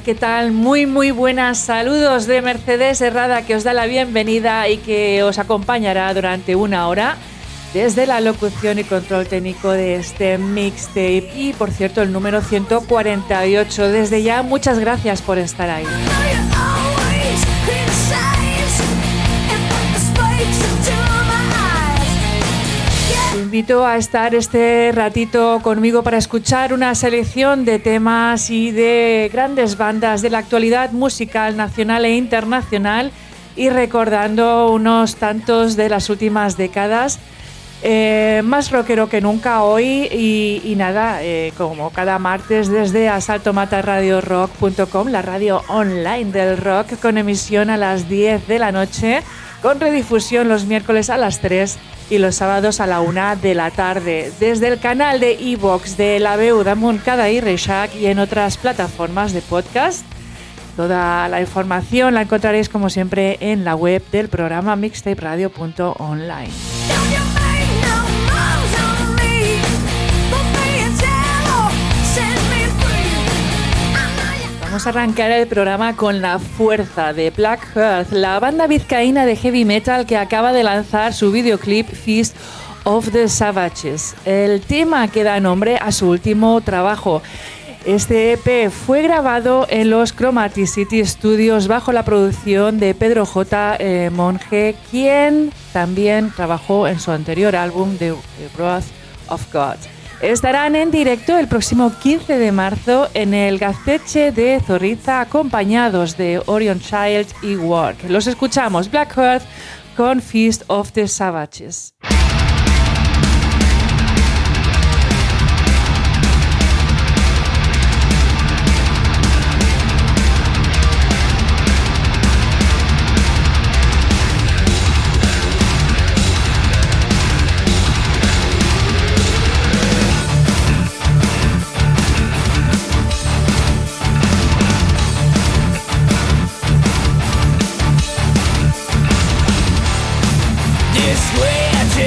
¿qué tal? Muy buenas. Saludos de Mercedes Herrada, que os da la bienvenida y que os acompañará durante una hora desde la locución y control técnico de este mixtape. Y, por cierto, el número 148. Desde ya, muchas gracias por estar ahí. Te invito a estar este ratito conmigo para escuchar una selección de temas y de grandes bandas de la actualidad musical nacional e internacional y recordando unos tantos de las últimas décadas. Más rockero que nunca hoy y nada, como cada martes desde asaltomatarradiorock.com, la radio online del rock, con emisión a las 10 de la noche, con redifusión los miércoles a las 3 y los sábados a la 1 de la tarde, desde el canal de iVox de la veu d'Amunt Cada i Reixac y en otras plataformas de podcast. Toda la información la encontraréis como siempre en la web del programa mixtaperadio.online. Vamos a arrancar el programa con la fuerza de Black Earth, la banda vizcaína de heavy metal que acaba de lanzar su videoclip Feast of the Savages, el tema que da nombre a su último trabajo. Este EP fue grabado en los Chromaticity Studios bajo la producción de Pedro J. Monge, quien también trabajó en su anterior álbum The Wrath of God. Estarán en directo el próximo 15 de marzo en el Gazteche de Zorriza, acompañados de Orion Child y Work. Los escuchamos, Black Earth con Feast of the Savages. This way I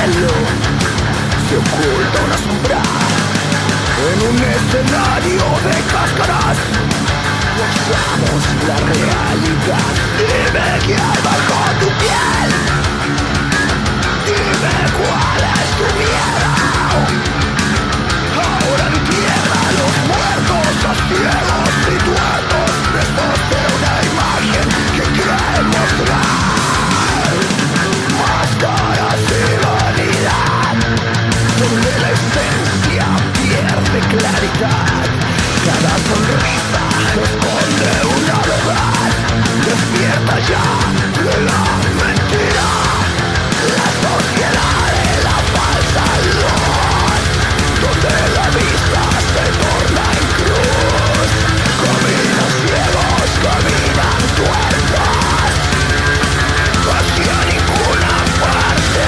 cielo se oculta una sombra en un escenario de cáscaras. Forzamos la realidad. Dime qué hay bajo tu piel. Dime cuál es tu miedo. Ahora entierra a los muertos, a ciegos y tuertos, restos de una imagen que quieren mostrar. Máscaras y vanidad, donde la esencia pierde claridad. Cada sonrisa esconde una verdad. Despierta ya de la mentira, la sociedad de la falsa luz, donde la vista se torna en cruz. Caminan ciegos, caminan tuertos, hacia ninguna parte.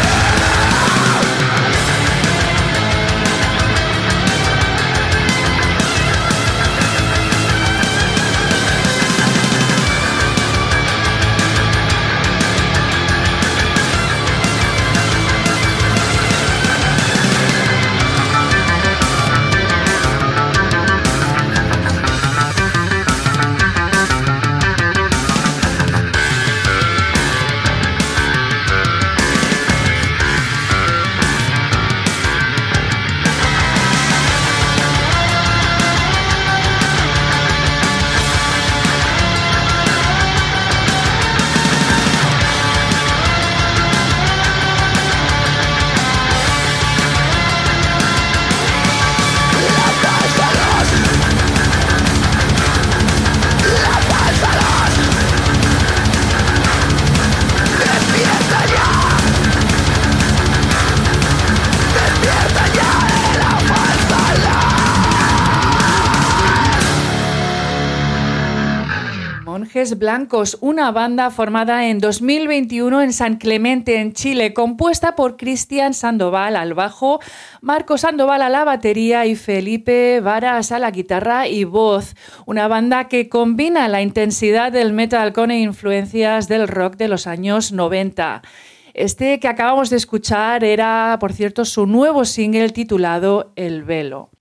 Blancos, una banda formada en 2021 en San Clemente, en Chile, compuesta por Cristian Sandoval al bajo, Marco Sandoval a la batería y Felipe Varas a la guitarra y voz. Una banda que combina la intensidad del metal con influencias del rock de los años 90. Este que acabamos de escuchar era, por cierto, su nuevo single titulado El Velo.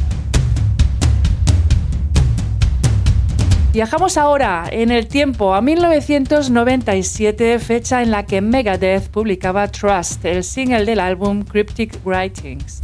Viajamos ahora en el tiempo a 1997, fecha en la que Megadeth publicaba Trust, el single del álbum Cryptic Writings.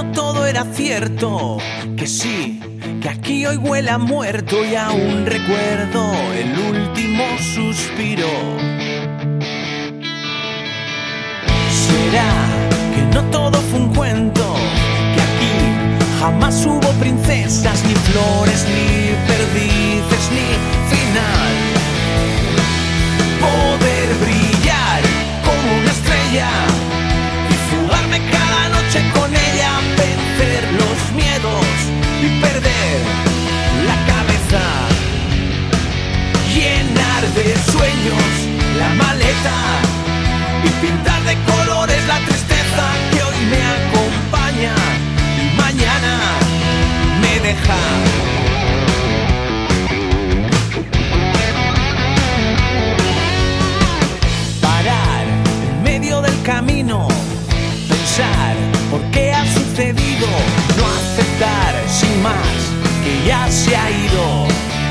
no todo era cierto, que sí, que aquí hoy huele a muerto y aún recuerdo el último suspiro. Será que no todo fue un cuento, que aquí jamás hubo princesas, ni flores, ni perdices, ni final. Poder brillar como una estrella y fugarme cada noche con ella, vencer los miedos y perder la cabeza, llenar de sueños la maleta y pintar de colores la tristeza que hoy me acompaña y mañana me deja. Parar en medio del camino, pensar por qué ha sucedido, no aceptar sin más que ya se ha ido.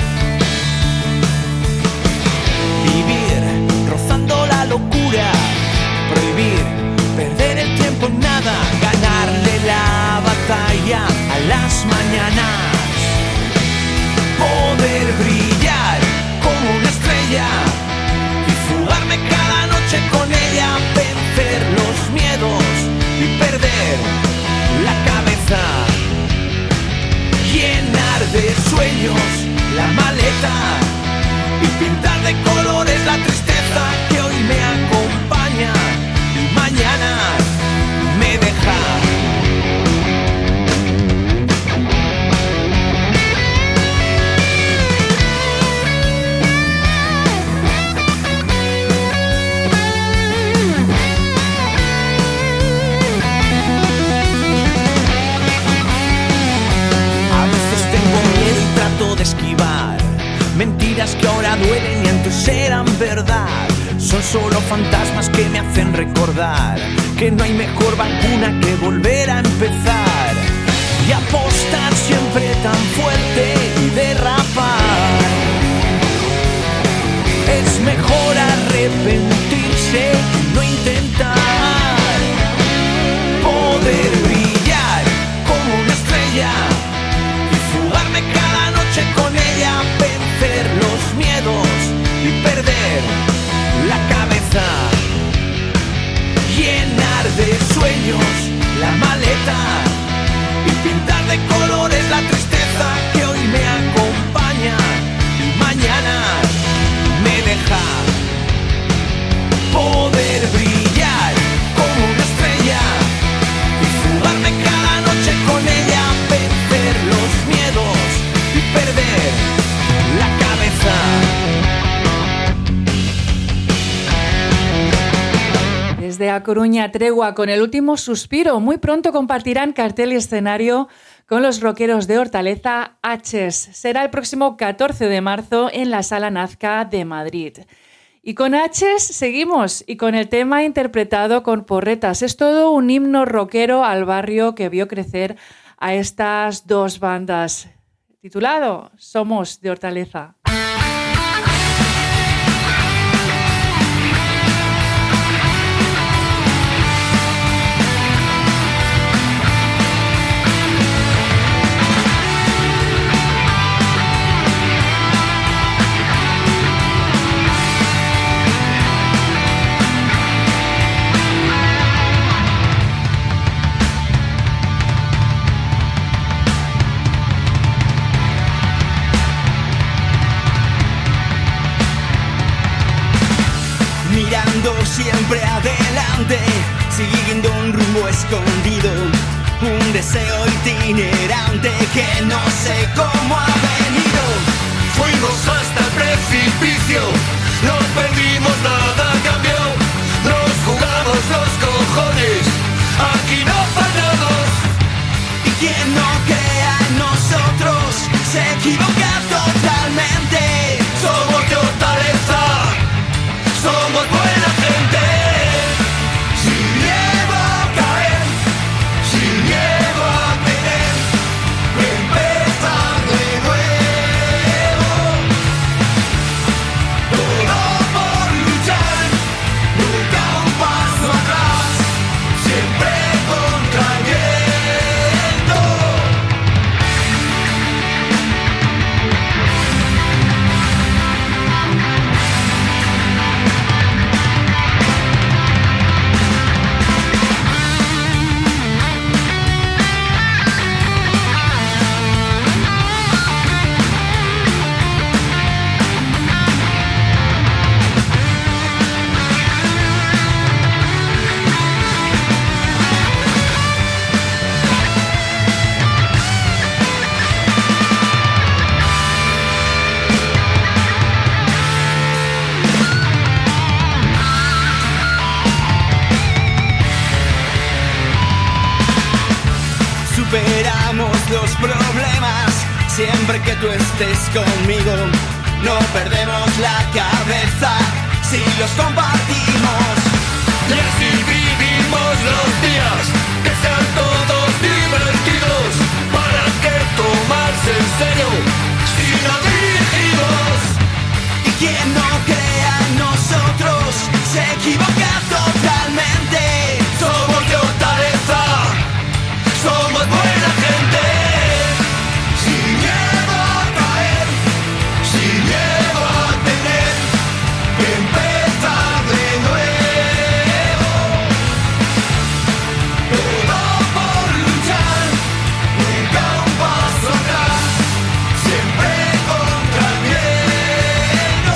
Vivir rozando la locura, prohibir perder el tiempo en nada, ganarle la batalla a las mañanas. Poder brillar como una estrella y fugarme cada noche con ella, vencer los miedos y perder la cabeza, llenar de sueños la maleta y pintar de colores la tristeza que hoy me acompaña y mañana me deja. A veces tengo miedo y trato de esquivar mentiras que ahora duelen y antes eran verdad. Son solo fantasmas que me hacen recordar que no hay mejor vacuna que volver a empezar y apostar siempre tan fuerte y derrapar. Es mejor arrepentirse que no intentar. Poder brillar como una estrella y fugarme cada noche con ella, vencer los miedos y perder la cabeza, llenar de sueños la maleta y pintar de colores la tristeza que hoy me acompaña y mañana me deja. Poder brillar como una estrella y fugarme cada noche con ella, vencer los miedos y perder la cabeza. Desde A Coruña, Tregua con El último suspiro. Muy pronto compartirán cartel y escenario con los rockeros de Hortaleza, H's. Será el próximo 14 de marzo en la Sala Nazca de Madrid. Y con H's seguimos y con el tema interpretado con porretas. Es todo un himno rockero al barrio que vio crecer a estas dos bandas. Titulado Somos de Hortaleza. Mirando siempre adelante, siguiendo un rumbo escondido, un deseo itinerante que no sé cómo ha venido. Fuimos hasta el precipicio, no perdimos nada, cambió, nos jugamos los cojones, aquí no fallamos. Y quien no crea en nosotros se equivoca totalmente. Somos de Hortaleza, somos buena gente. Sin miedo a caer, sin miedo a tener que empezar de nuevo. Todo por luchar, nunca un paso atrás, siempre con superamos los problemas. Siempre que tú estés conmigo, no perdemos la cabeza si los compartimos. Y así vivimos los días, que sean todos divertidos. ¿Para qué tomarse en serio si no dirigimos? Y quien no crea en nosotros se equivoca totalmente. Somos de Hortaleza, somos buena gente. Sin miedo a caer, sin miedo a tener que empezar de nuevo. Todo por luchar, nunca un paso atrás, siempre contra el miedo.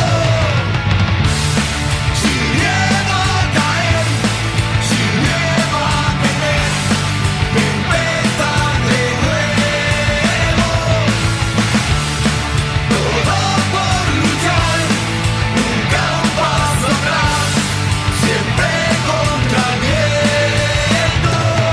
Sin miedo a caer, sin miedo a tener que empezar de nuevo. Todo por luchar, nunca un paso atrás, siempre contra el miedo.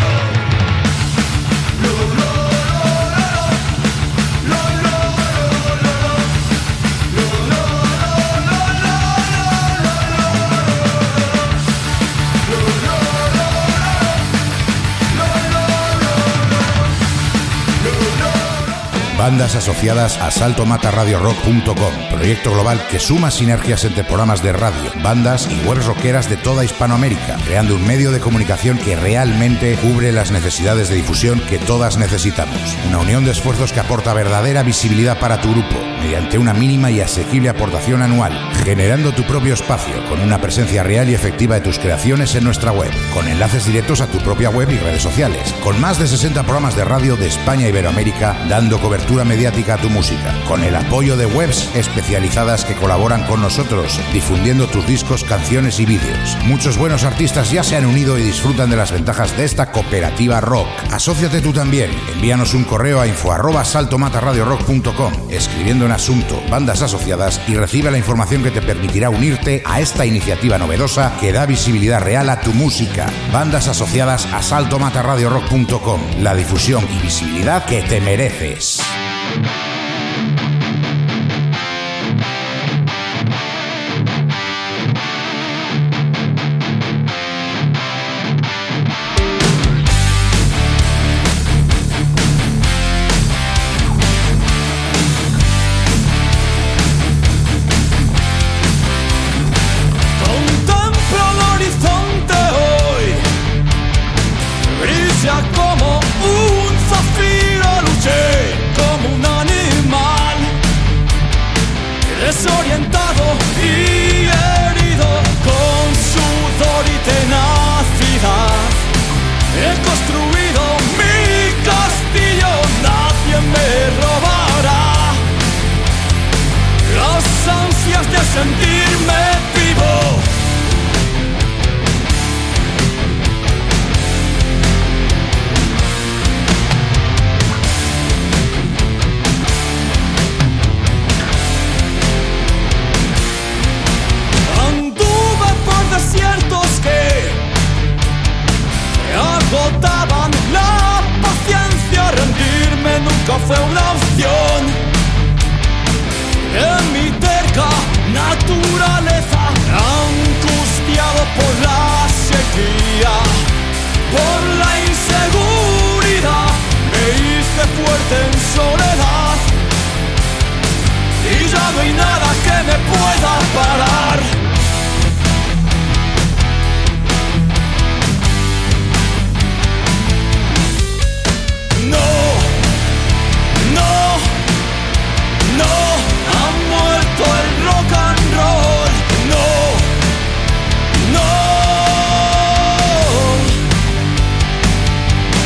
Bandas asociadas a saltomataradiorock.com, proyecto global que suma sinergias entre programas de radio, bandas y webs rockeras de toda Hispanoamérica, creando un medio de comunicación que realmente cubre las necesidades de difusión que todas necesitamos. Una unión de esfuerzos que aporta verdadera visibilidad para tu grupo, mediante una mínima y asequible aportación anual, generando tu propio espacio, con una presencia real y efectiva de tus creaciones en nuestra web, con enlaces directos a tu propia web y redes sociales, con más de 60 programas de radio de España e Iberoamérica, dando cobertura mediática a tu música, con el apoyo de webs especializadas que colaboran con nosotros, difundiendo tus discos, canciones y vídeos. Muchos buenos artistas ya se han unido y disfrutan de las ventajas de esta cooperativa rock. Asóciate tú también. Envíanos un correo a info@saltomataradiorock.com, escribiendo en asunto bandas asociadas, y recibe la información que te permitirá unirte a esta iniciativa novedosa que da visibilidad real a tu música. Bandas asociadas a saltomataradiorock.com, la difusión y visibilidad que te mereces. Contemplo el horizonte hoy, brilla como un zafiro, luché como un animal, desorientado y herido, con sudor y tenacidad. He construido mi castillo, nadie me robará las ansias de sentirme vivo. Anduve por desiertos que me agotaban la paciencia. Rendirme nunca fue una opción. En mi terca naturaleza, angustiado por la sequía, por la inseguridad, me hice fuerte en soledad. Y ya no hay nada que me pueda parar. No, no, no, ha muerto el rock and roll. No, no.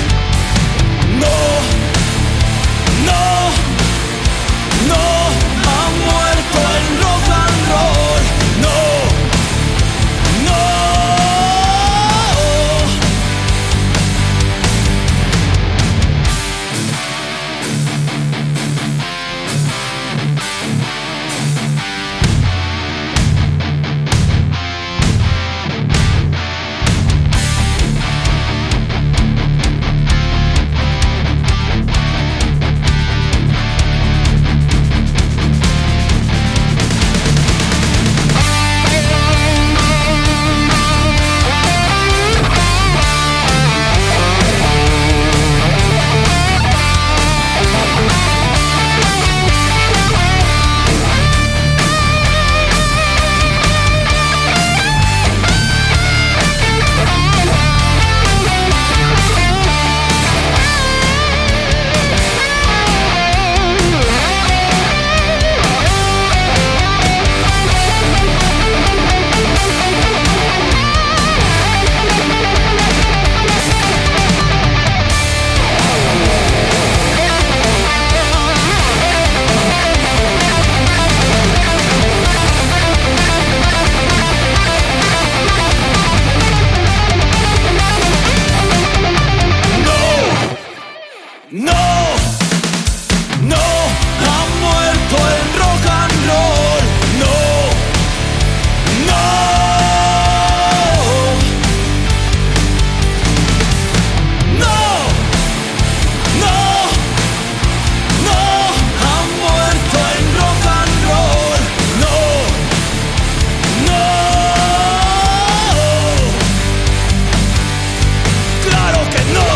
No, no ha muerto el rock and roll. No, no, no, no, no ha muerto el rock and roll. No, no, claro que no.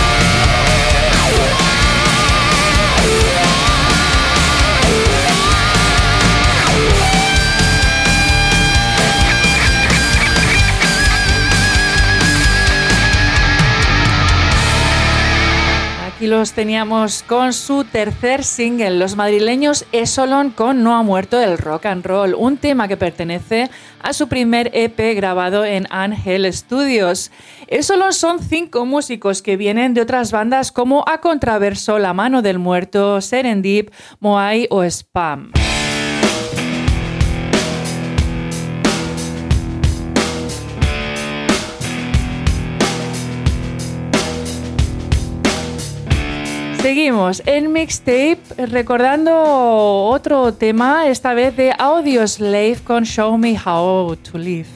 Aquí los teníamos con su tercer single, los madrileños Esolon con No ha muerto el rock and roll, un tema que pertenece a su primer EP grabado en Ángel Studios. Esolon son 5 músicos que vienen de otras bandas como A Contraverso, La Mano del Muerto, Serendip, Moai o Spam. Seguimos en Mixtape recordando otro tema, esta vez de Audioslave con Show Me How to Live.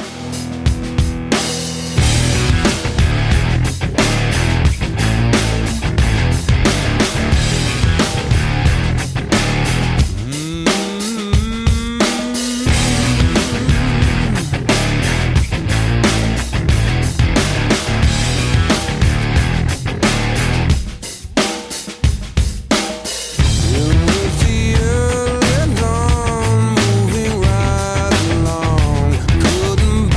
Moving right along, couldn't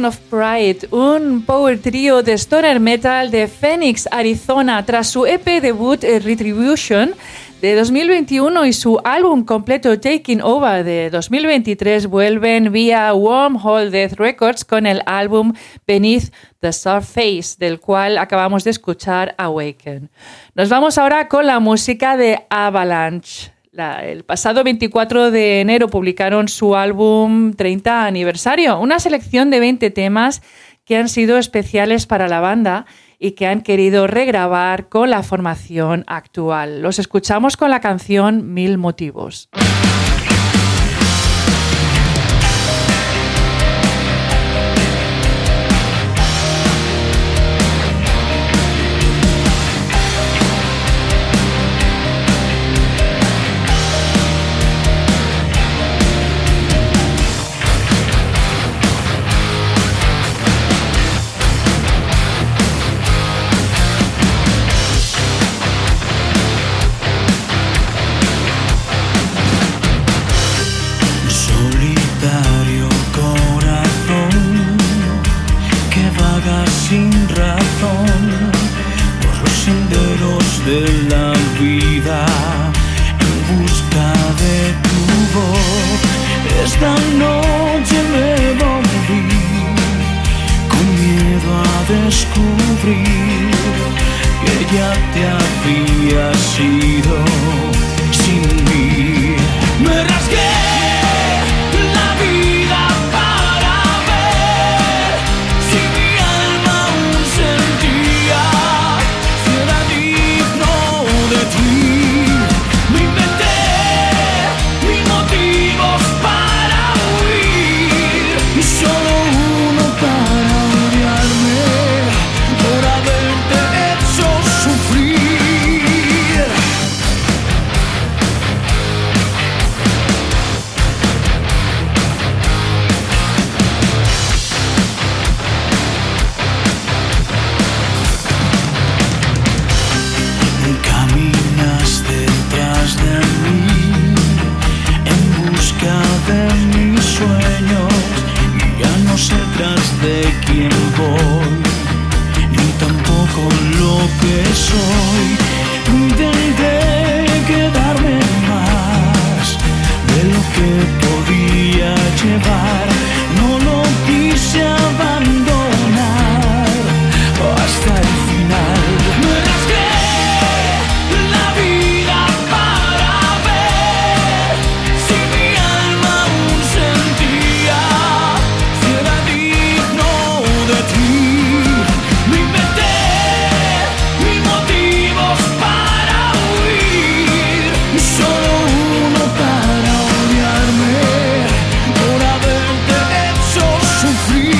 Burn of Pride, un power trio de stoner metal de Phoenix, Arizona, tras su EP debut Retribution de 2021 y su álbum completo Taking Over de 2023, vuelven vía Wormhole Death Records con el álbum Beneath the Surface, del cual acabamos de escuchar Awaken. Nos vamos ahora con la música de Avalanche. El pasado 24 de enero publicaron su álbum 30 aniversario, una selección de 20 temas que han sido especiales para la banda y que han querido regrabar con la formación actual. Los escuchamos con la canción 1000 motivos. De la vida en busca de tu voz. Esta noche me volví con miedo a descubrir que ya te habías ido sin mí. Me rasgué la vida para ver si mi alma aún sentía si era de ti. Me inventé mil motivos para huir y solo uno para odiarme por haberte hecho sufrir. Caminas detrás de mí en busca de mis sueños y ya no sé tras de quién voy ni tampoco lo que soy. Intenté quedarme más de lo que podía llevar, no lo quise abandonar hasta el final. Me rasgué la vida para ver si mi alma aún sentía si era digno de ti. Me inventé mil motivos para huir y solo uno para odiarme por haberte hecho sufrir.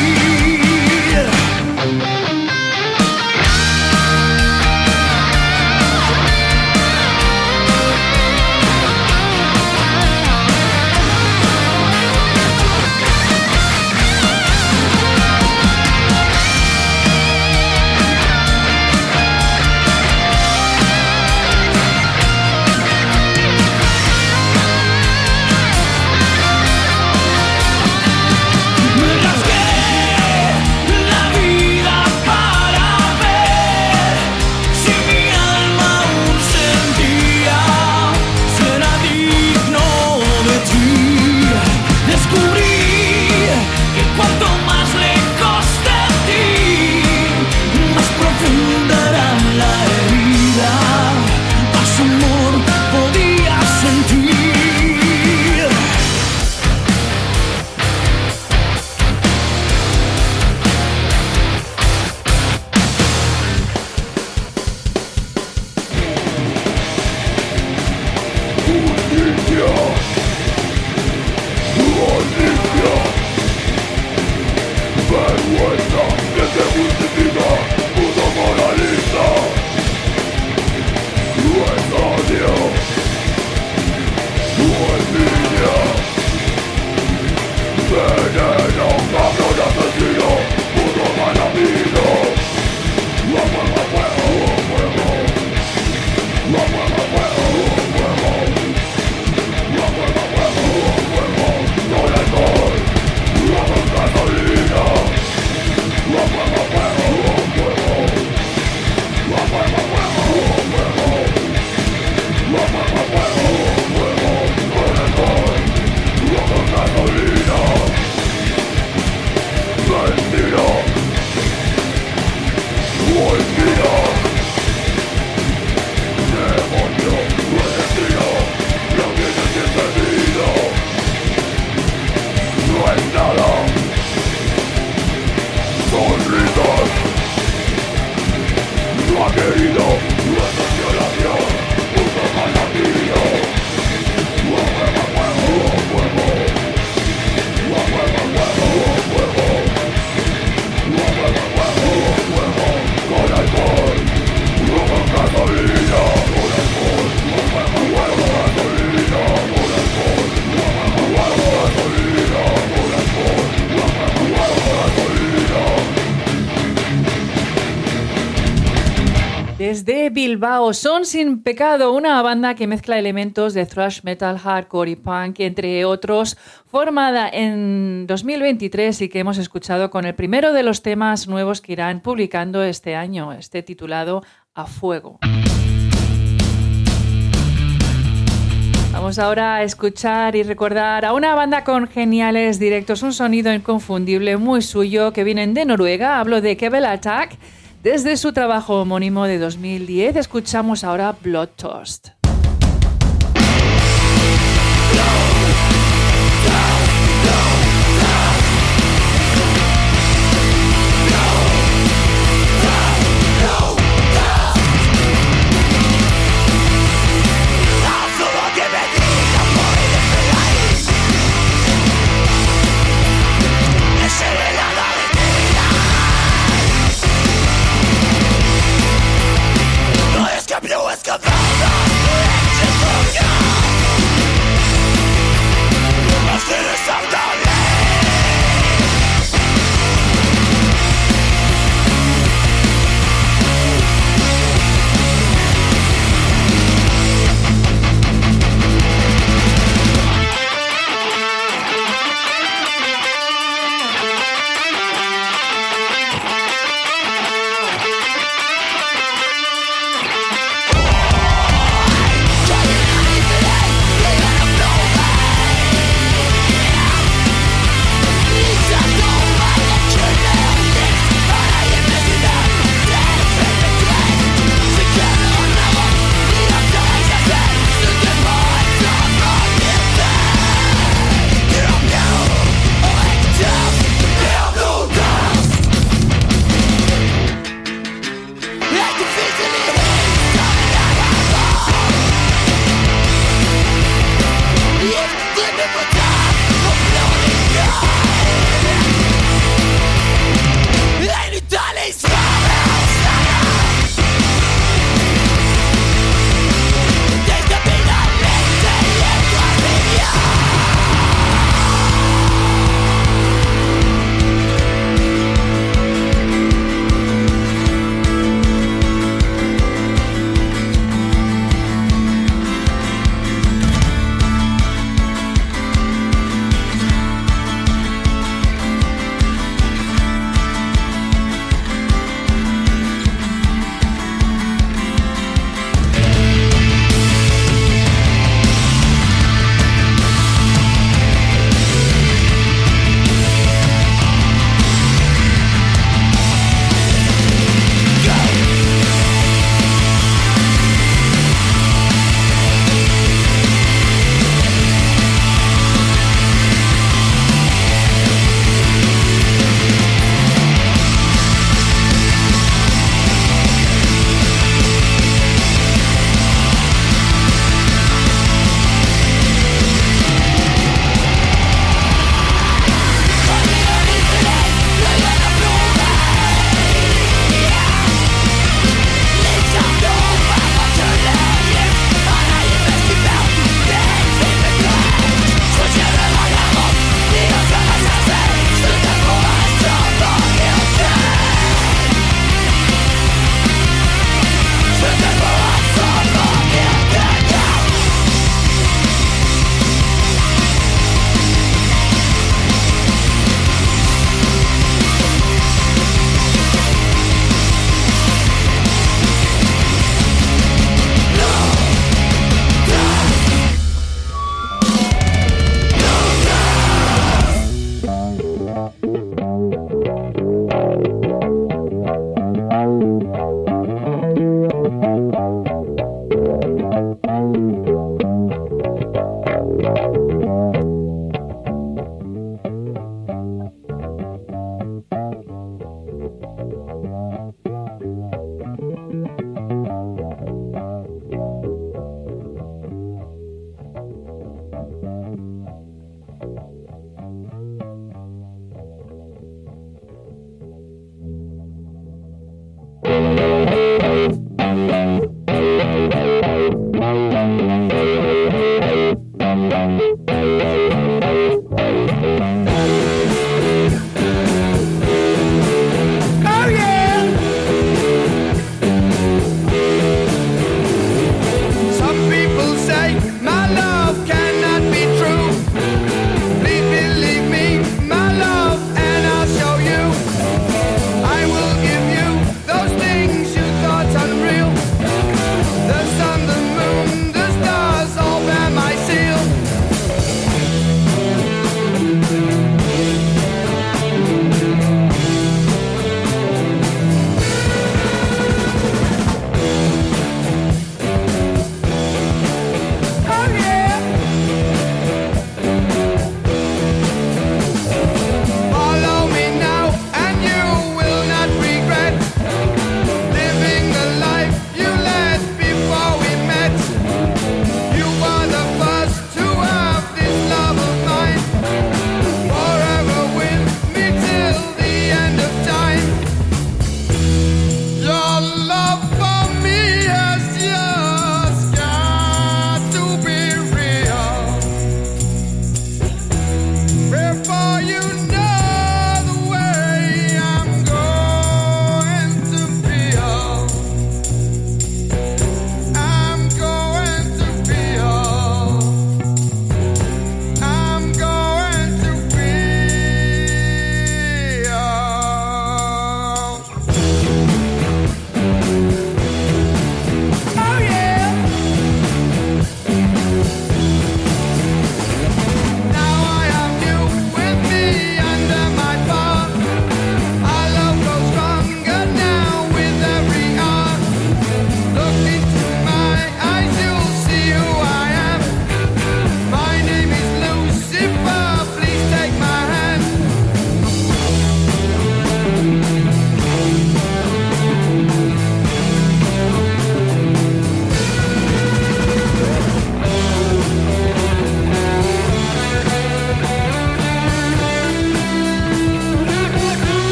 Me rasgué la vida para ver si mi alma aún sentía si era digno de ti. Descubrí que cuanto más lejos de ti, más profunda era la herida, más amor podía sentir. Vergüenza que te justifica, puto moralista. Desde Bilbao, Son Sin Pecado, una banda que mezcla elementos de thrash metal, hardcore y punk, entre otros, formada en 2023 y que hemos escuchado con el primero de los temas nuevos que irán publicando este año, titulado A Fuego. Vamos ahora a escuchar y recordar a una banda con geniales directos, un sonido inconfundible, muy suyo, que vienen de Noruega. Hablo de Kebel Attack. Desde su trabajo homónimo de 2010, escuchamos ahora Blood Toast. Escapado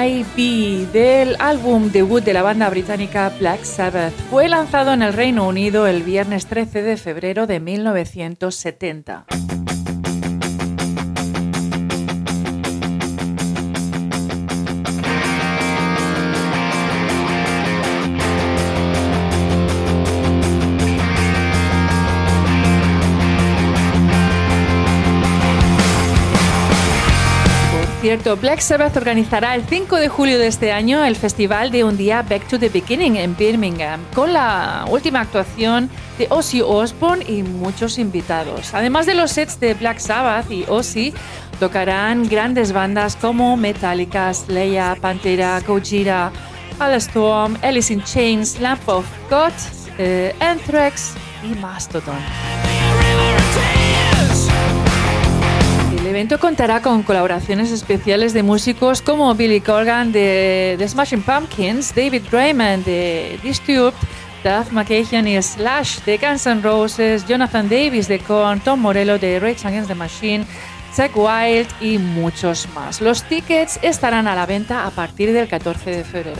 I Be del álbum debut de la banda británica Black Sabbath. Fue lanzado en el Reino Unido el viernes 13 de febrero de 1970. Cierto, Black Sabbath organizará el 5 de julio de este año el festival de un día Back to the Beginning en Birmingham, con la última actuación de Ozzy Osbourne y muchos invitados. Además de los sets de Black Sabbath y Ozzy, tocarán grandes bandas como Metallica, Slayer, Pantera, Gojira, Halestorm, Alice in Chains, Lamb of God, Anthrax y Mastodon. El evento contará con colaboraciones especiales de músicos como Billy Corgan de The Smashing Pumpkins, David Draiman de Disturbed, Duff McKagan y Slash de Guns N' Roses, Jonathan Davis de Korn, Tom Morello de Rage Against the Machine, Zakk Wylde y muchos más. Los tickets estarán a la venta a partir del 14 de febrero.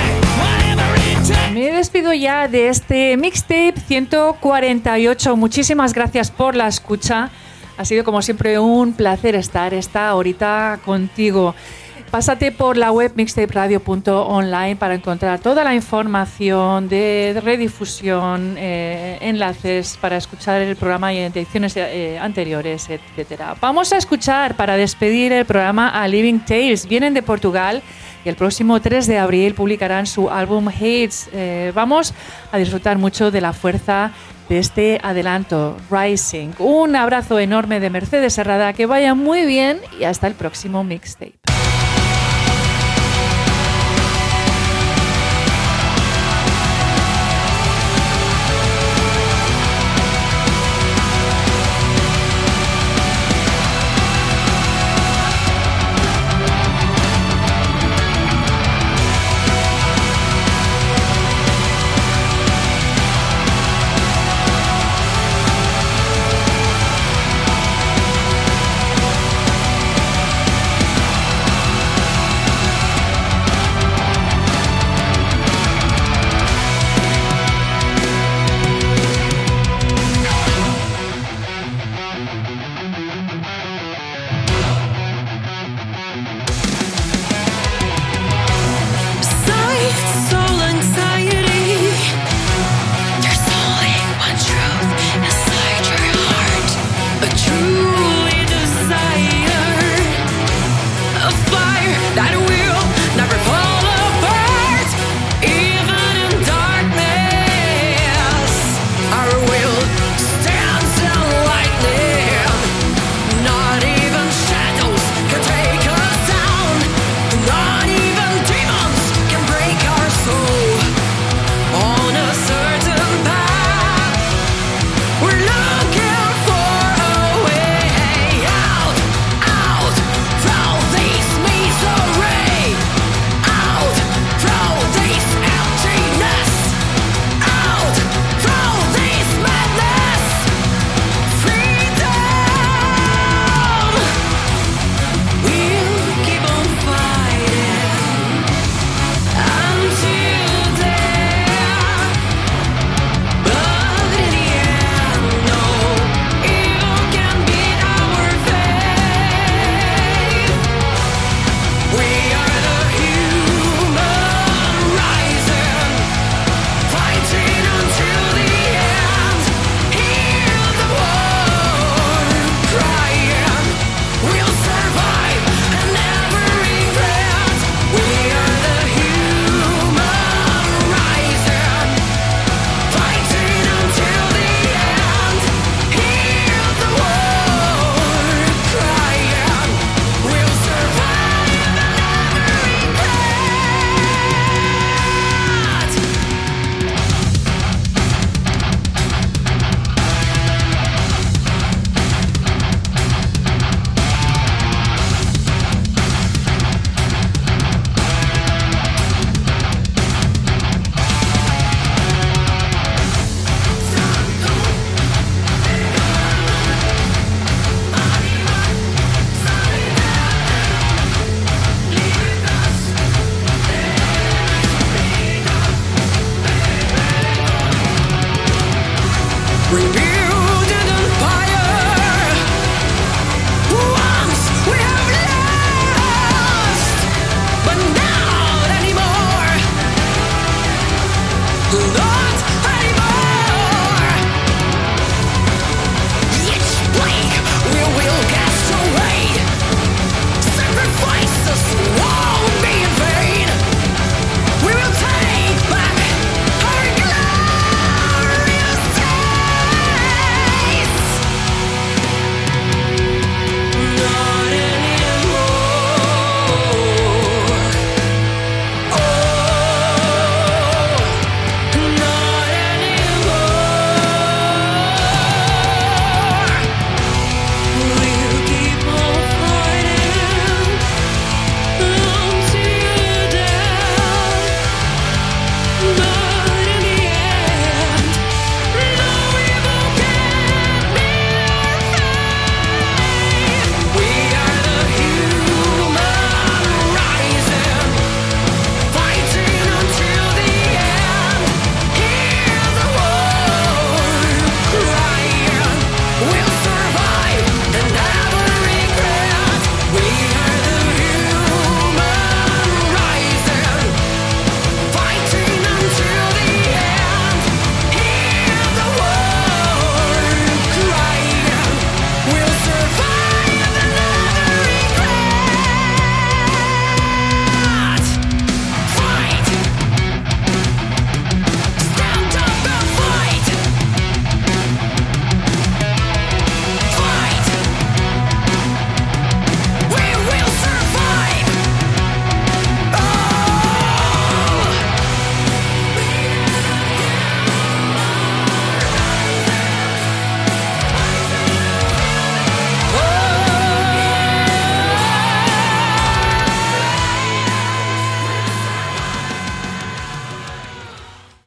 Me despido ya de este mixtape 148. Muchísimas gracias por la escucha. Ha sido como siempre un placer estar esta horita contigo. Pásate por la web mixtaperadio.online para encontrar toda la información de redifusión, enlaces para escuchar el programa y ediciones anteriores, etc. Vamos a escuchar para despedir el programa a Living Tales. Vienen de Portugal y el próximo 3 de abril publicarán su álbum Hates. Vamos a disfrutar mucho de la fuerza de este adelanto, Rising. Un abrazo enorme de Mercedes Herrada, que vaya muy bien y hasta el próximo mixtape.